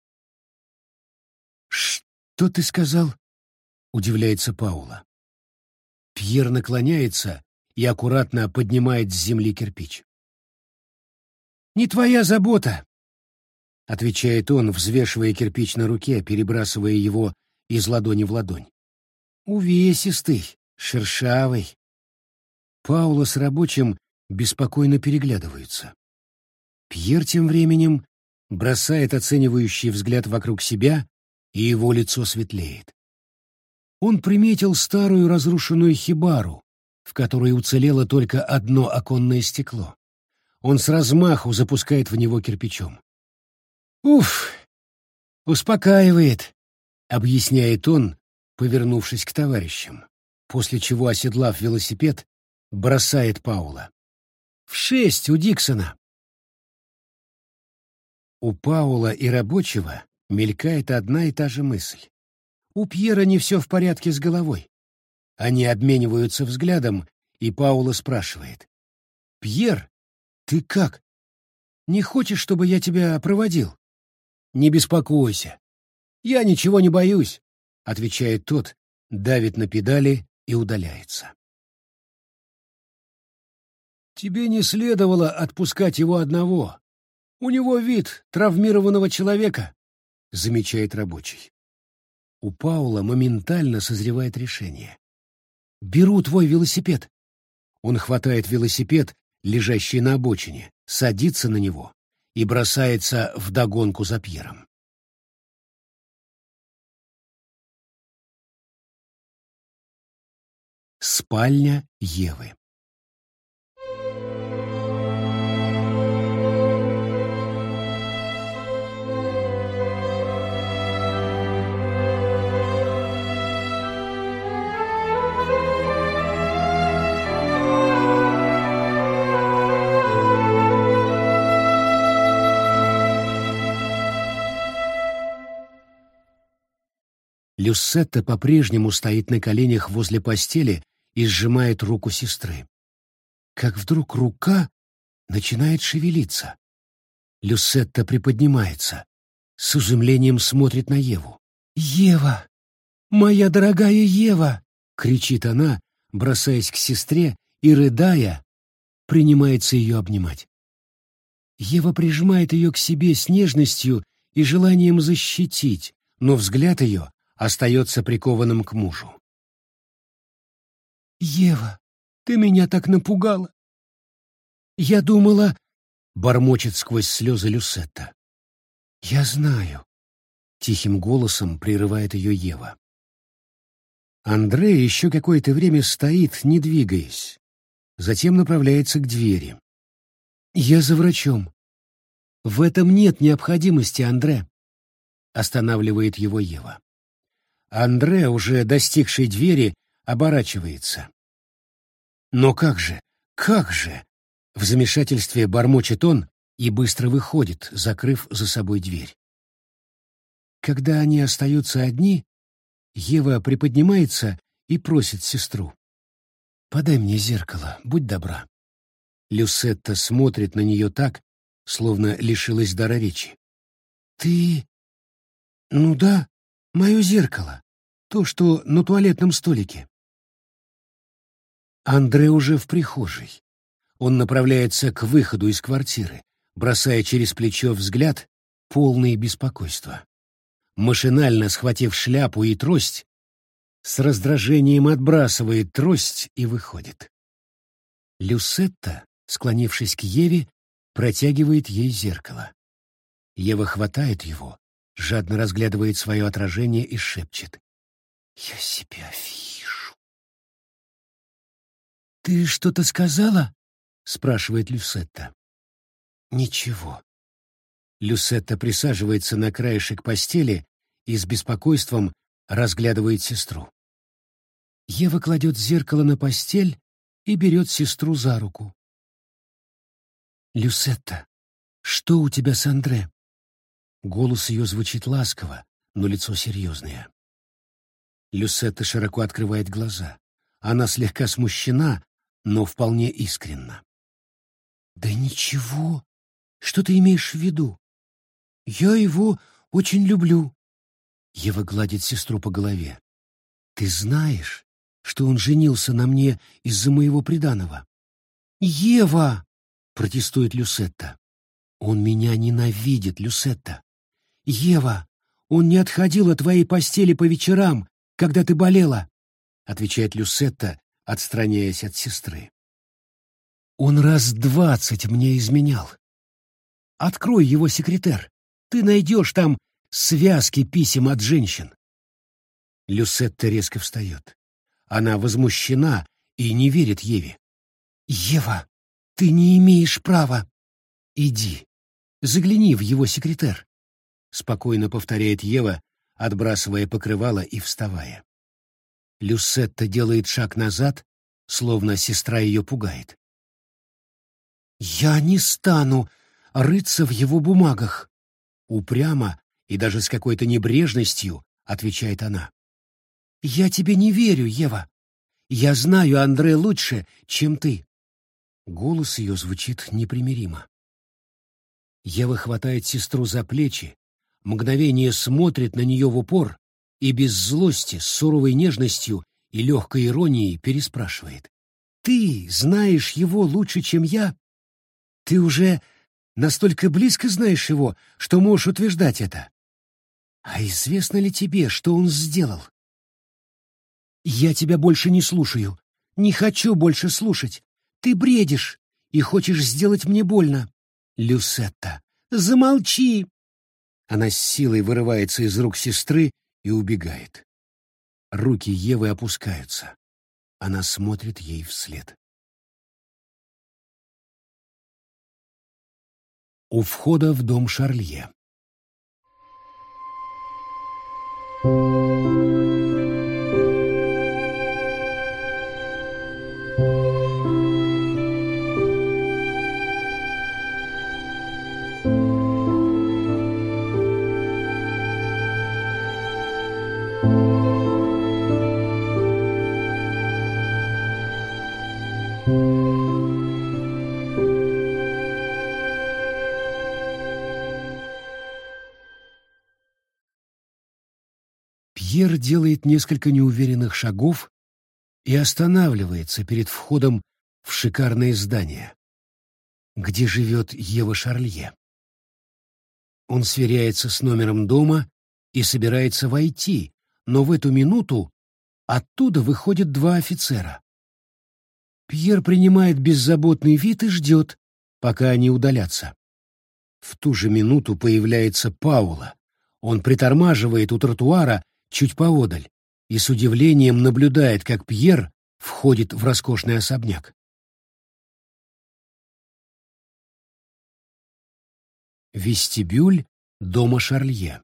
«Что ты сказал?» — удивляется Паула. Пьер наклоняется и аккуратно поднимает с земли кирпич. «Не твоя забота», — отвечает он, взвешивая кирпич на руке, перебрасывая его из ладони в ладонь. «Увесистый, шершавый». Паула с рабочим беспокойно переглядываются. Пьер тем временем бросает оценивающий взгляд вокруг себя, и его лицо светлеет. Он приметил старую разрушенную хибару, в которой уцелело только одно оконное стекло. Он с размаху запускает в него кирпичом. «Уф, успокаивает», — объясняет он, повернувшись к товарищам, после чего, оседлав велосипед, бросает Паула. «В 6 у Диксона». У Паула и рабочего мелькает одна и та же мысль. У Пьера не все в порядке с головой. Они обмениваются взглядом, и Паула спрашивает. «Пьер, ты как? Не хочешь, чтобы я тебя проводил?» «Не беспокойся. Я ничего не боюсь», — отвечает тот, давит на педали и удаляется. «Тебе не следовало отпускать его одного. У него вид травмированного человека», — замечает рабочий. У Паула моментально созревает решение. «Беру твой велосипед». Он хватает велосипед, лежащий на обочине, садится на него и бросается вдогонку за Пьером. Спальня Евы. Люссетта по-прежнему стоит на коленях возле постели и сжимает руку сестры. Как вдруг рука начинает шевелиться. Люссетта приподнимается, с изумлением смотрит на Еву. «Ева! Моя дорогая Ева!» — кричит она, бросаясь к сестре и, рыдая, принимается ее обнимать. Ева прижимает ее к себе с нежностью и желанием защитить, но взгляд ее остается прикованным к мужу. «Ева, ты меня так напугала!» «Я думала...» — бормочет сквозь слезы Люссетта. «Я знаю», — тихим голосом прерывает ее Ева. Андре еще какое-то время стоит, не двигаясь, затем направляется к двери. «Я за врачом». «В этом нет необходимости, Андре», — останавливает его Ева. Андре, уже достигший двери, оборачивается. «Но как же? Как же?» В замешательстве бормочет он и быстро выходит, закрыв за собой дверь. Когда они остаются одни, Ева приподнимается и просит сестру. «Подай мне зеркало, будь добра». Люссетта смотрит на нее так, словно лишилась дара речи. «Ты... ну да, мое зеркало, то, что на туалетном столике». Андре уже в прихожей. Он направляется к выходу из квартиры, бросая через плечо взгляд, полный беспокойства. Машинально схватив шляпу и трость, с раздражением отбрасывает трость и выходит. Люссетта, склонившись к Еве, протягивает ей зеркало. Ева хватает его, жадно разглядывает свое отражение и шепчет. «Я себя вижу». «Ты что-то сказала?» — спрашивает Люссетта. «Ничего». Люссетта присаживается на краешек постели и с беспокойством разглядывает сестру. Ева кладет зеркало на постель и берет сестру за руку. «Люссетта, что у тебя с Андре?» Голос ее звучит ласково, но лицо серьезное. Люссетта широко открывает глаза. Она слегка смущена, но вполне искренна. «Да ничего, Что ты имеешь в виду? Я его очень люблю. Ева гладит сестру по голове. Ты знаешь, что он женился на мне из-за моего приданого? Ева! Протестует Люсетта. Он меня ненавидит, Люсетта. Ева, он не отходил от твоей постели по вечерам, когда ты болела, отвечает Люсетта, отстраняясь от сестры. Он раз 20 мне изменял. Открой его секретер. Ты найдешь там связки писем от женщин. Люсетта резко встает. Она возмущена и не верит Еве. Ева, ты не имеешь права. Иди, загляни в его секретер, спокойно повторяет Ева, отбрасывая покрывало и вставая. Люсетта делает шаг назад, словно сестра ее пугает. «Я не стану рыться в его бумагах», — упрямо и даже с какой-то небрежностью отвечает она. «Я тебе не верю, Ева. Я знаю Андре лучше, чем ты». Голос ее звучит непримиримо. Ева хватает сестру за плечи, мгновение смотрит на нее в упор и без злости, с суровой нежностью и легкой иронией переспрашивает. «Ты знаешь его лучше, чем я? Ты уже настолько близко знаешь его, что можешь утверждать это. А известно ли тебе, что он сделал?» «Я тебя больше не слушаю. Не хочу больше слушать. Ты бредишь и хочешь сделать мне больно. Люсетта, замолчи!» Она с силой вырывается из рук сестры и убегает. Руки Евы опускаются. Она смотрит ей вслед. У входа в дом Шарлье. Пьер делает несколько неуверенных шагов и останавливается перед входом в шикарное здание, где живет Ева Шарлье. Он сверяется с номером дома и собирается войти, но в эту минуту оттуда выходят два офицера. Пьер принимает беззаботный вид и ждет, пока они удалятся. В ту же минуту появляется Паула. Он притормаживает у тротуара чуть поодаль и с удивлением наблюдает, как Пьер входит в роскошный особняк. Вестибюль дома Шарлье.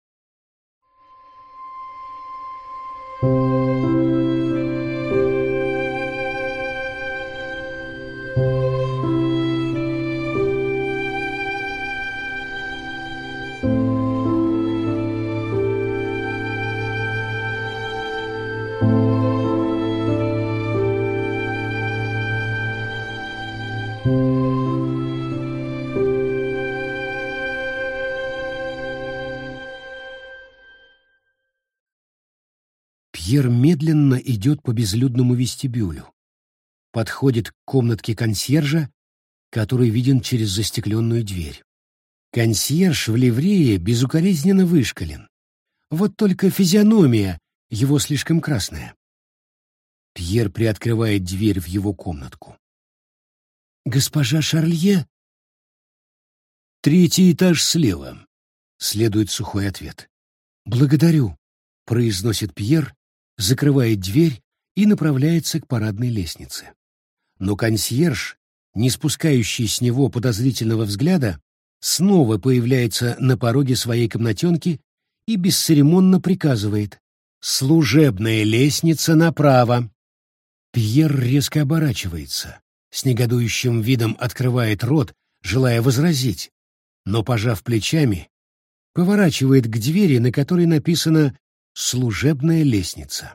Пьер медленно идет по безлюдному вестибюлю, подходит к комнатке консьержа, который виден через застекленную дверь. Консьерж в ливрее безукоризненно вышкален. Вот только физиономия его слишком красная. Пьер приоткрывает дверь в его комнатку. «Госпожа Шарлье?» «Третий этаж слева», — следует сухой ответ. «Благодарю», — произносит Пьер, закрывает дверь и направляется к парадной лестнице. Но консьерж, не спускающий с него подозрительного взгляда, снова появляется на пороге своей комнатенки и бесцеремонно приказывает: «Служебная лестница направо». Пьер резко оборачивается, с негодующим видом открывает рот, желая возразить, но, пожав плечами, поворачивает к двери, на которой написано «Служебная лестница».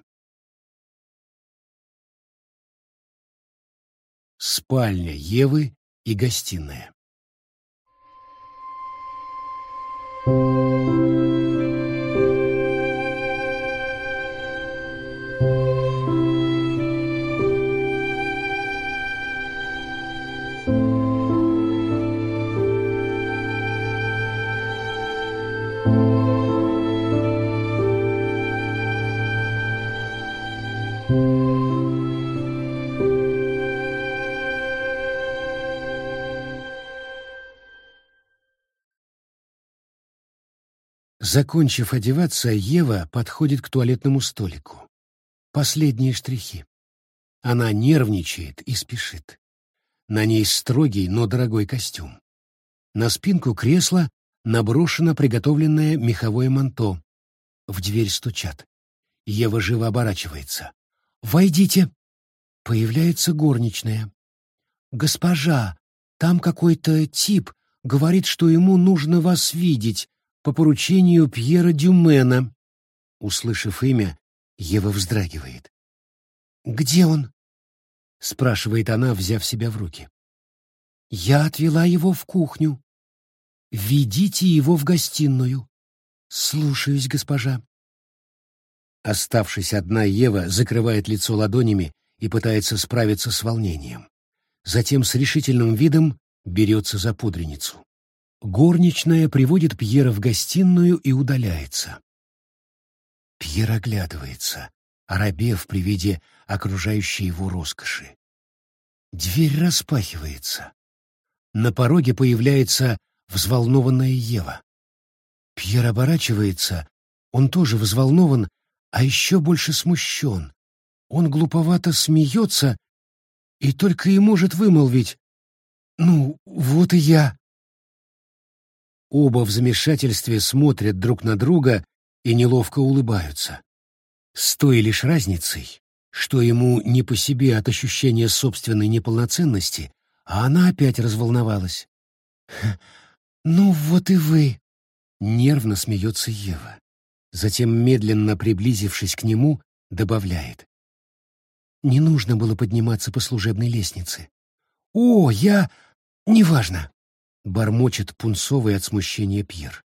Спальня Евы и гостиная. Закончив одеваться, Ева подходит к туалетному столику. Последние штрихи. Она нервничает и спешит. На ней строгий, но дорогой костюм. На спинку кресла наброшено приготовленное меховое манто. В дверь стучат. Ева живо оборачивается. «Войдите!» Появляется горничная. «Госпожа, там какой-то тип говорит, что ему нужно вас видеть по поручению Пьера Дюмена». Услышав имя, Ева вздрагивает. «Где он?» — спрашивает она, взяв себя в руки. «Я отвела его в кухню. Ведите его в гостиную». «Слушаюсь, госпожа». Оставшись одна, Ева закрывает лицо ладонями и пытается справиться с волнением. Затем с решительным видом берется за пудреницу. Горничная приводит Пьера в гостиную и удаляется. Пьер оглядывается, оробев при виде окружающей его роскоши. Дверь распахивается. На пороге появляется взволнованная Ева. Пьер оборачивается, он тоже взволнован, а еще больше смущен. Он глуповато смеется и только и может вымолвить: «Ну, вот и я». Оба в замешательстве смотрят друг на друга и неловко улыбаются. С той лишь разницей, что ему не по себе от ощущения собственной неполноценности, а она опять разволновалась. «Ну вот и вы», — нервно смеется Ева. Затем, медленно приблизившись к нему, добавляет: «Не нужно было подниматься по служебной лестнице». «О, я... неважно», — бормочет пунцовый от смущения Пьер.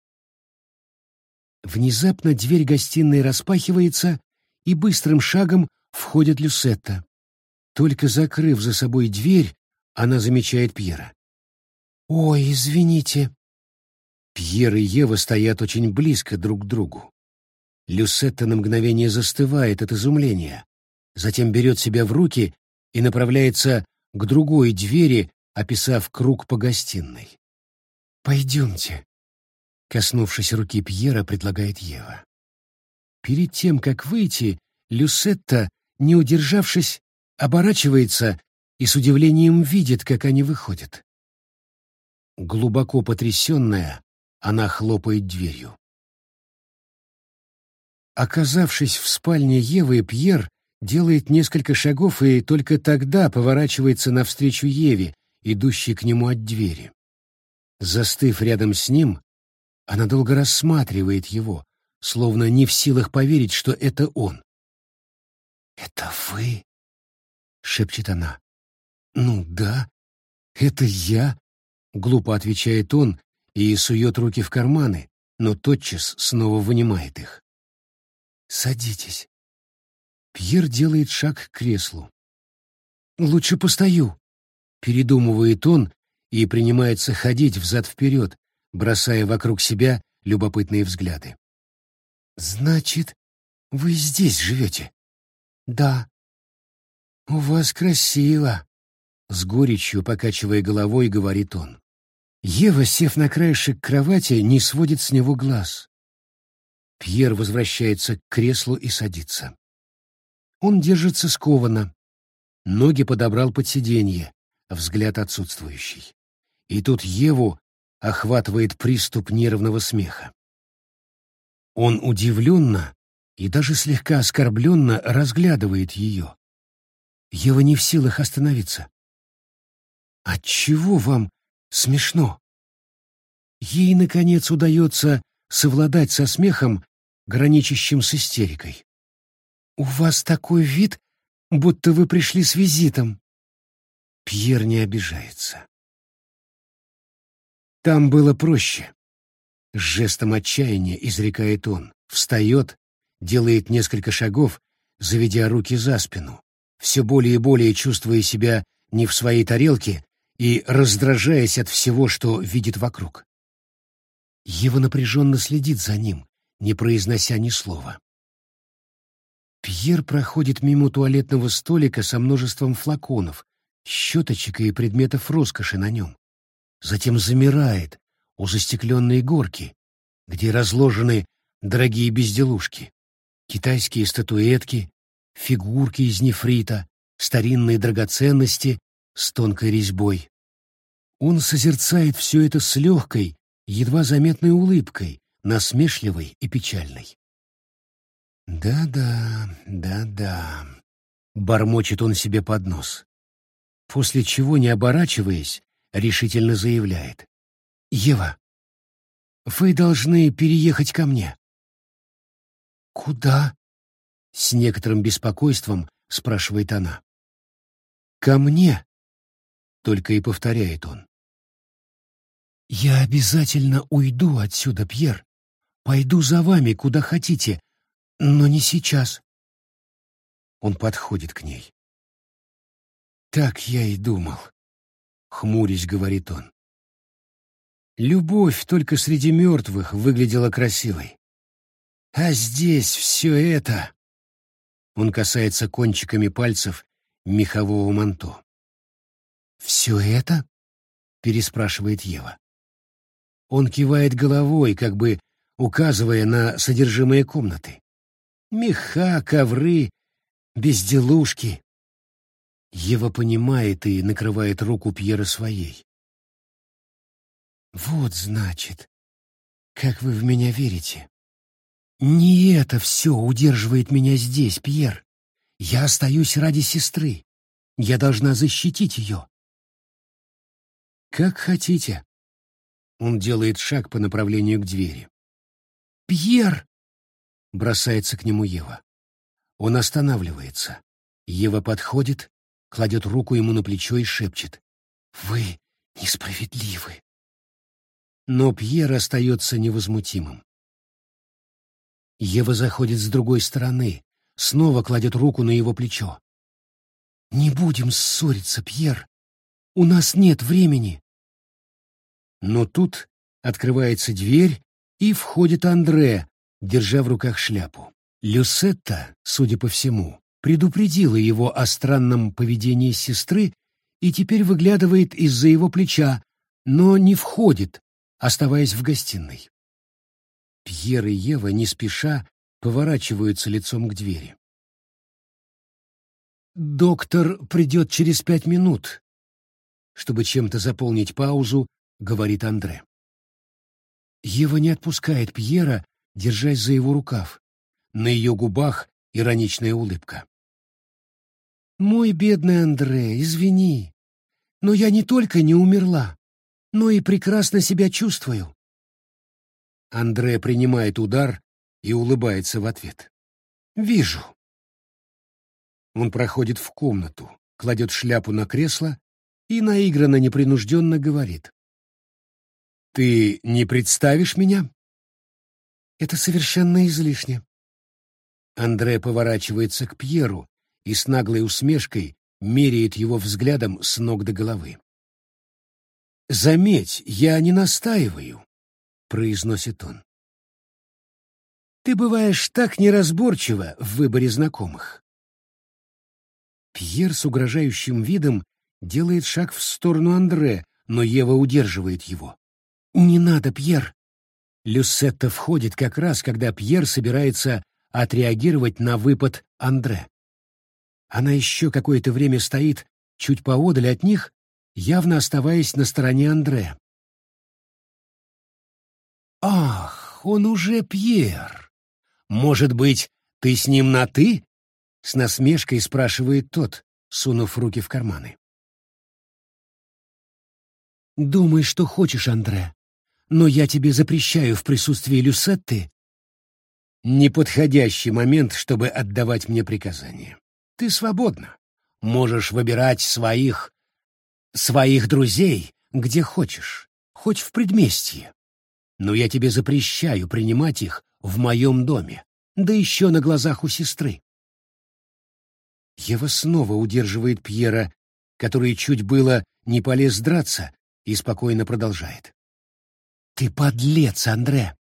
Внезапно дверь гостиной распахивается, и быстрым шагом входит Люсетта. Только закрыв за собой дверь, она замечает Пьера. «Ой, извините». Пьер и Ева стоят очень близко друг к другу. Люсетта на мгновение застывает от изумления, затем берет себя в руки и направляется к другой двери, описав круг по гостиной. «Пойдемте», — коснувшись руки Пьера, предлагает Ева. Перед тем, как выйти, Люсетта, не удержавшись, оборачивается и с удивлением видит, как они выходят. Глубоко потрясенная, она хлопает дверью. Оказавшись в спальне Евы, Пьер делает несколько шагов и только тогда поворачивается навстречу Еве, идущей к нему от двери. Застыв рядом с ним, она долго рассматривает его, словно не в силах поверить, что это он. «Это вы?» — шепчет она. «Ну да, это я», — глупо отвечает он и сует руки в карманы, но тотчас снова вынимает их. «Садитесь». Пьер делает шаг к креслу. «Лучше постою», — передумывает он и принимается ходить взад-вперед, бросая вокруг себя любопытные взгляды. «Значит, вы здесь живете?» «Да». «У вас красиво», — с горечью, покачивая головой, говорит он. Ева, сев на краешек кровати, не сводит с него глаз. Пьер возвращается к креслу и садится. Он держится скованно. Ноги подобрал под сиденье, взгляд отсутствующий. И тут Еву охватывает приступ нервного смеха. Он удивленно и даже слегка оскорбленно разглядывает ее. Ева не в силах остановиться. «Отчего вам смешно?» Ей, наконец, удается совладать со смехом, граничащим с истерикой. «У вас такой вид, будто вы пришли с визитом». Пьер не обижается. «Там было проще». С жестом отчаяния изрекает он, встает, делает несколько шагов, заведя руки за спину, все более и более чувствуя себя не в своей тарелке и раздражаясь от всего, что видит вокруг. Ева напряженно следит за ним, не произнося ни слова. Пьер проходит мимо туалетного столика со множеством флаконов, щеточек и предметов роскоши на нем. Затем замирает у застекленной горки, где разложены дорогие безделушки, китайские статуэтки, фигурки из нефрита, старинные драгоценности с тонкой резьбой. Он созерцает все это с легкой, едва заметной улыбкой, насмешливой и печальной. «Да-да, да-да», — бормочет он себе под нос, после чего, не оборачиваясь, решительно заявляет: «Ева, вы должны переехать ко мне». «Куда?» — с некоторым беспокойством спрашивает она. «Ко мне», — только и повторяет он. «Я обязательно уйду отсюда, Пьер. Пойду за вами, куда хотите, но не сейчас». Он подходит к ней. «Так я и думал», — хмурясь говорит он. «Любовь только среди мертвых выглядела красивой. А здесь все это...» Он касается кончиками пальцев мехового манто. «Все это?» — переспрашивает Ева. Он кивает головой, как бы указывая на содержимое комнаты. Меха, ковры, безделушки. Ева понимает и накрывает руку Пьера своей. «Вот, значит, как вы в меня верите. Не это все удерживает меня здесь, Пьер. Я остаюсь ради сестры. Я должна защитить ее». «Как хотите». Он делает шаг по направлению к двери. «Пьер!» — бросается к нему Ева. Он останавливается. Ева подходит, кладет руку ему на плечо и шепчет: «Вы несправедливы». Но Пьер остается невозмутимым. Ева заходит с другой стороны, снова кладет руку на его плечо. «Не будем ссориться, Пьер. У нас нет времени». Но тут открывается дверь, и входит Андре, держа в руках шляпу. Люсетта, судя по всему, предупредила его о странном поведении сестры и теперь выглядывает из-за его плеча, но не входит, оставаясь в гостиной. Пьер и Ева не спеша поворачиваются лицом к двери. «Доктор придет через 5 минут», — чтобы чем-то заполнить паузу, говорит Андре. Ева не отпускает Пьера, держась за его рукав. На ее губах ироничная улыбка. «Мой бедный Андре, извини, но я не только не умерла, но и прекрасно себя чувствую». Андре принимает удар и улыбается в ответ. «Вижу». Он проходит в комнату, кладет шляпу на кресло и наигранно непринужденно говорит: «Ты не представишь меня?» «Это совершенно излишне». Андре поворачивается к Пьеру и с наглой усмешкой меряет его взглядом с ног до головы. «Заметь, я не настаиваю», — произносит он. «Ты бываешь так неразборчива в выборе знакомых». Пьер с угрожающим видом делает шаг в сторону Андре, но Ева удерживает его. «Не надо, Пьер!» Люсетта входит как раз, когда Пьер собирается отреагировать на выпад Андре. Она еще какое-то время стоит чуть поодаль от них, явно оставаясь на стороне Андре. «Ах, он уже Пьер! Может быть, ты с ним на «ты»?» — с насмешкой спрашивает тот, сунув руки в карманы. «Думай, что хочешь, Андре, но я тебе запрещаю в присутствии Люсетты». «Неподходящий момент, чтобы отдавать мне приказания. Ты свободна. Можешь выбирать своих друзей, где хочешь, хоть в предместье. Но я тебе запрещаю принимать их в моем доме, да еще на глазах у сестры». Ева снова удерживает Пьера, который чуть было не полез драться, и спокойно продолжает: «Ты подлец, Андре!»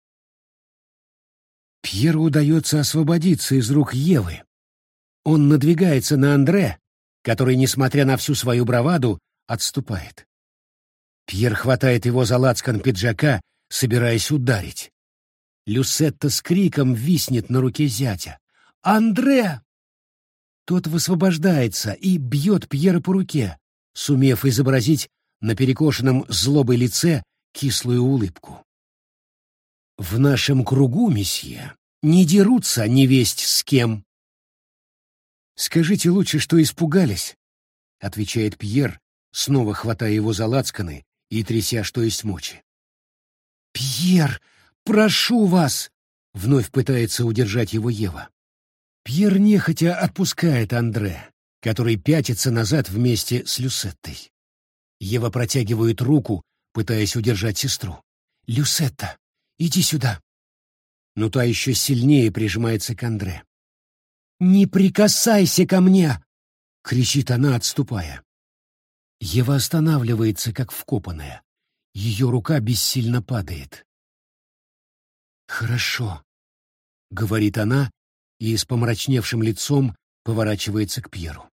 Пьеру удается освободиться из рук Евы. Он надвигается на Андре, который, несмотря на всю свою браваду, отступает. Пьер хватает его за лацкан пиджака, собираясь ударить. Люсетта с криком виснет на руке зятя. «Андре!» Тот высвобождается и бьет Пьера по руке, сумев изобразить на перекошенном злобой лице кислую улыбку. «В нашем кругу, месье, не дерутся невесть с кем». «Скажите лучше, что испугались», — отвечает Пьер, снова хватая его за лацканы и тряся, что есть мочи. «Пьер, прошу вас!» — вновь пытается удержать его Ева. Пьер нехотя отпускает Андре, который пятится назад вместе с Люсеттой. Ева протягивает руку, пытаясь удержать сестру. «Люсетта, иди сюда!» Но та еще сильнее прижимается к Андре. «Не прикасайся ко мне!» — кричит она, отступая. Ева останавливается, как вкопанная. Ее рука бессильно падает. «Хорошо», — говорит она и с помрачневшим лицом поворачивается к Пьеру.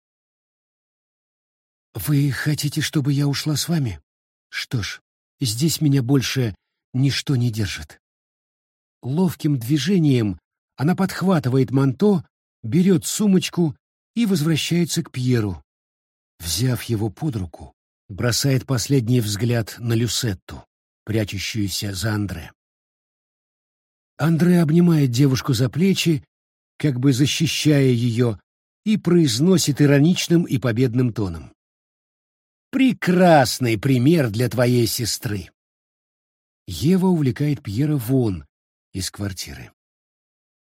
«Вы хотите, чтобы я ушла с вами? Что ж, здесь меня больше ничто не держит». Ловким движением она подхватывает манто, берет сумочку и возвращается к Пьеру. Взяв его под руку, бросает последний взгляд на Люсетту, прячущуюся за Андре. Андре обнимает девушку за плечи, как бы защищая ее, и произносит ироничным и победным тоном. «Прекрасный пример для твоей сестры!» Ева увлекает Пьера вон из квартиры.